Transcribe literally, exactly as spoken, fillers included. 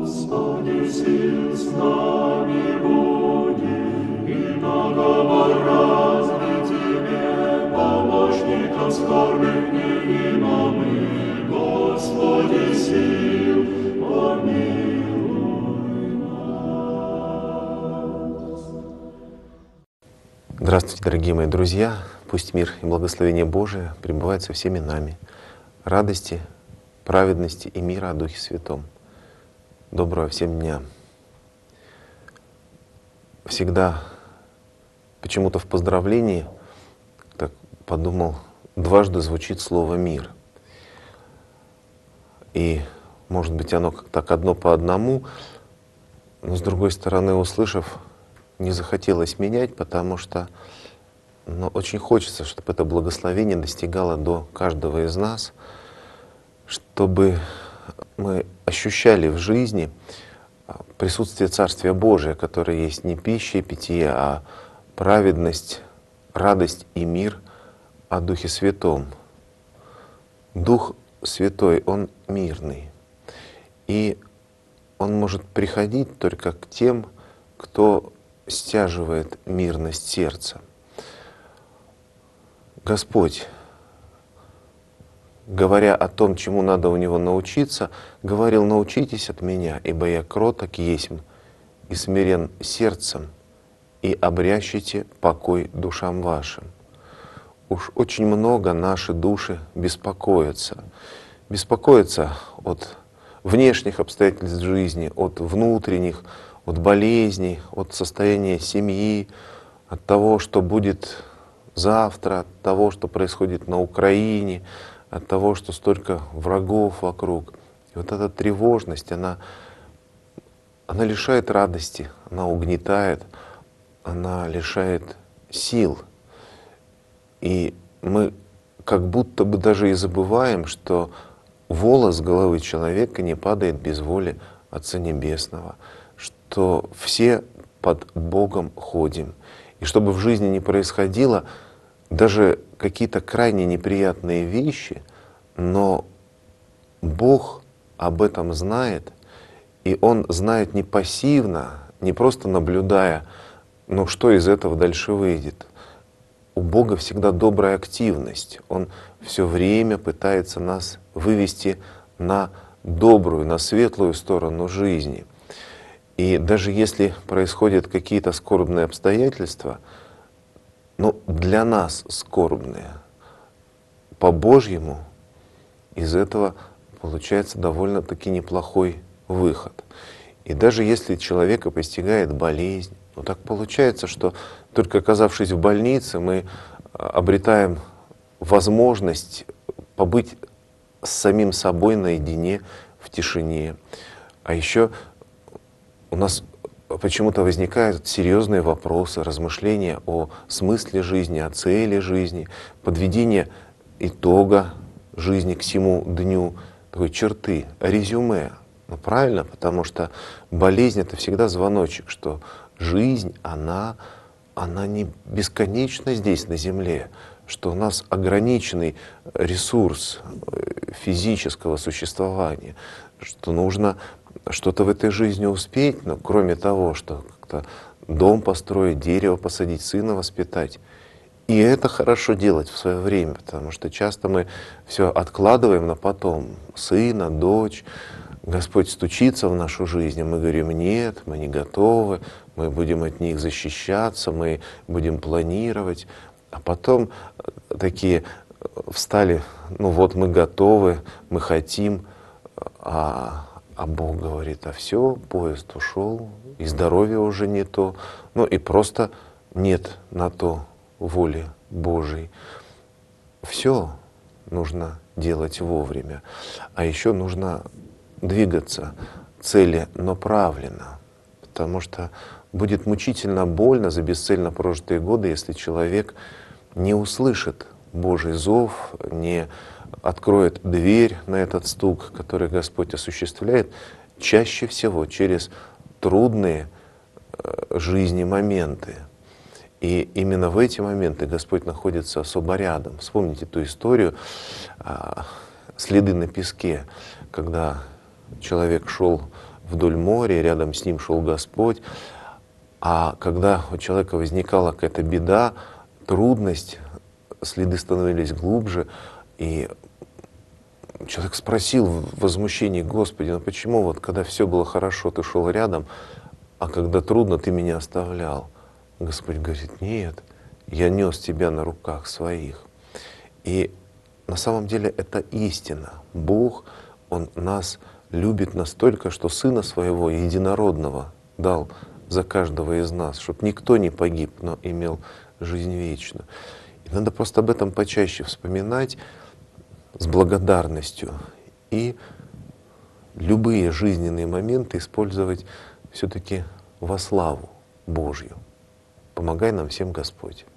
Господи, сил с нами буди, и наговор разве Тебе, помощников скорбных неима мы, Господи, сил, помилуй нас. Здравствуйте, дорогие мои друзья! Пусть мир и благословение Божие пребывают со всеми нами. Радости, праведности и мира о Духе Святом. Доброго всем дня! Всегда почему-то в поздравлении, так подумал, дважды звучит слово «мир». И, может быть, оно как так одно по одному, но, с другой стороны, услышав, не захотелось менять, потому что ну, очень хочется, чтобы это благословение достигало до каждого из нас, чтобы мы ощущали в жизни присутствие Царствия Божия, которое есть не пища и питье, а праведность, радость и мир о Духе Святом. Дух Святой, Он мирный. И Он может приходить только к тем, кто стяживает мирность сердца. Господь, говоря о том, чему надо у Него научиться, говорил: «Научитесь от Меня, ибо Я кроток есмь и смирен сердцем, и обрящите покой душам вашим». Уж очень много наши души беспокоятся. Беспокоятся от внешних обстоятельств жизни, от внутренних, от болезней, от состояния семьи, от того, что будет завтра, от того, что происходит на Украине, от того, что столько врагов вокруг. И вот эта тревожность, она, она лишает радости, она угнетает, она лишает сил. И мы как будто бы даже и забываем, что волос с головы человека не падает без воли Отца Небесного, что все под Богом ходим. И чтобы в жизни не происходило, даже какие-то крайне неприятные вещи, но Бог об этом знает, и Он знает не пассивно, не просто наблюдая, но что из этого дальше выйдет. У Бога всегда добрая активность. Он все время пытается нас вывести на добрую, на светлую сторону жизни. И даже если происходят какие-то скорбные обстоятельства, но для нас скорбные, по-божьему из этого получается довольно-таки неплохой выход. И даже если человека постигает болезнь, ну так получается, что только оказавшись в больнице, мы обретаем возможность побыть с самим собой наедине, в тишине. А еще у нас почему-то возникают серьезные вопросы, размышления о смысле жизни, о цели жизни, подведение итога жизни к всему дню, такой черты, резюме. Ну правильно, потому что болезнь — это всегда звоночек, что жизнь, она, она не бесконечна здесь, на земле, что у нас ограниченный ресурс физического существования, что нужно что-то в этой жизни успеть, но кроме того, что как-то дом построить, дерево посадить, сына воспитать. И это хорошо делать в свое время, потому что часто мы все откладываем на потом. Сына, дочь, Господь стучится в нашу жизнь, а мы говорим: нет, мы не готовы, мы будем от них защищаться, мы будем планировать. А потом такие встали: ну вот мы готовы, мы хотим, а А Бог говорит: а все, поезд ушел, и здоровье уже не то, ну и просто нет на то воли Божией. Все нужно делать вовремя. А еще нужно двигаться целенаправленно, потому что будет мучительно больно за бесцельно прожитые годы, если человек не услышит Божий зов, не откроет дверь на этот стук, который Господь осуществляет, чаще всего через трудные жизни моменты. И именно в эти моменты Господь находится особо рядом. Вспомните ту историю «Следы на песке», когда человек шел вдоль моря, рядом с ним шел Господь. А когда у человека возникала какая-то беда, трудность, следы становились глубже, и человек спросил в возмущении: Господи, ну почему вот когда все было хорошо, ты шел рядом, а когда трудно, ты меня оставлял? Господь говорит: нет, я нес тебя на руках своих. И на самом деле это истина. Бог, Он нас любит настолько, что Сына Своего Единородного дал за каждого из нас, чтобы никто не погиб, но имел жизнь вечную. И надо просто об этом почаще вспоминать с благодарностью и любые жизненные моменты использовать все-таки во славу Божью. Помогай нам всем Господь.